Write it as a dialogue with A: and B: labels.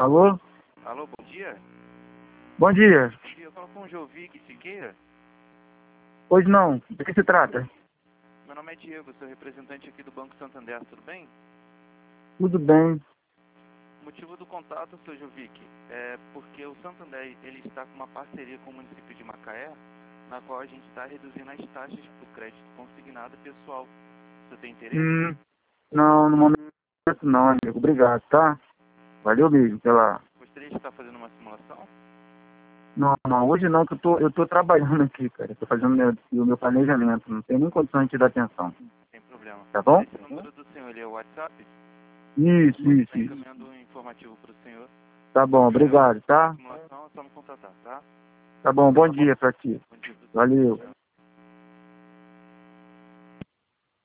A: Alô?
B: Alô, bom dia.
A: Bom dia.
B: Bom dia, eu falo com o Jovic Siqueira.
A: Hoje não. Do que se trata?
B: Meu nome é Diego, sou representante aqui do Banco Santander, tudo bem?
A: Tudo bem.
B: O motivo do contato, seu Jovic, é porque o Santander ele está com uma parceria com o município de Macaé, na qual a gente está reduzindo as taxas do crédito consignado pessoal. Você tem interesse?
A: Não, no momento não, amigo. Obrigado, tá? Valeu mesmo pela...
B: Gostaria de estar fazendo uma simulação?
A: Não, hoje não, que eu tô trabalhando aqui, cara. Tô fazendo o meu planejamento. Não tenho nem condição de te dar atenção.
B: Sem problema.
A: Tá bom?
B: Esse número do senhor, ele é o WhatsApp?
A: Isso,
B: Posso
A: isso,
B: estar
A: isso.
B: encaminhando um informativo para o senhor.
A: Tá bom, obrigado, tá?
B: Simulação, é só me contatar, tá?
A: Tá bom, bom dia pra ti.
B: Bom dia,
A: Valeu.